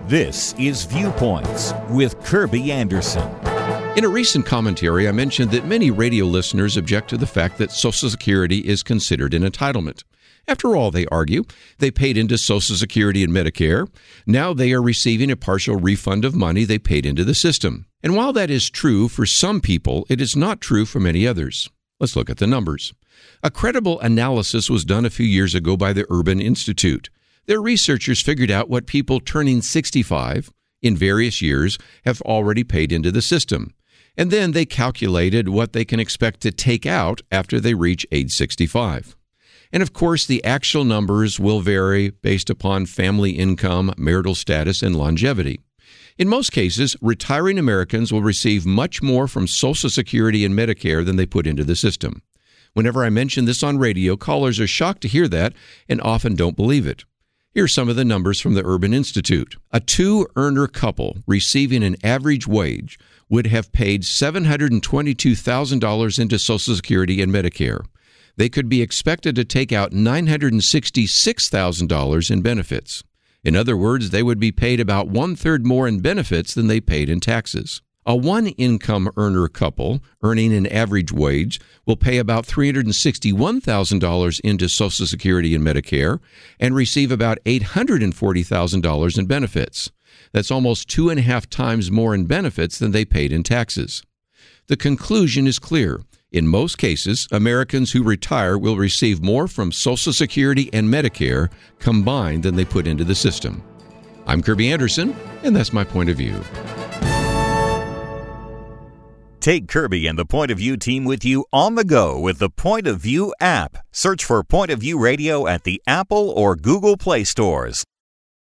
This is Viewpoints with Kirby Anderson. In a recent commentary, I mentioned that many radio listeners object to the fact that Social Security is considered an entitlement. After all, they argue, they paid into Social Security and Medicare. Now they are receiving a partial refund of money they paid into the system. And while that is true for some people, it is not true for many others. Let's look at the numbers. A credible analysis was done a few years ago by the Urban Institute. Their researchers figured out what people turning 65 in various years have already paid into the system. And then they calculated what they can expect to take out after they reach age 65. And of course, the actual numbers will vary based upon family income, marital status, and longevity. In most cases, retiring Americans will receive much more from Social Security and Medicare than they put into the system. Whenever I mention this on radio, callers are shocked to hear that and often don't believe it. Here are some of the numbers from the Urban Institute. A two-earner couple receiving an average wage would have paid $722,000 into Social Security and Medicare. They could be expected to take out $966,000 in benefits. In other words, they would be paid about one-third more in benefits than they paid in taxes. A one-income earner couple earning an average wage will pay about $361,000 into Social Security and Medicare and receive about $840,000 in benefits. That's almost 2.5 times more in benefits than they paid in taxes. The conclusion is clear. In most cases, Americans who retire will receive more from Social Security and Medicare combined than they put into the system. I'm Kirby Anderson, and that's my point of view. Take Kirby and the Point of View team with you on the go with the Point of View app. Search for Point of View Radio at the Apple or Google Play stores.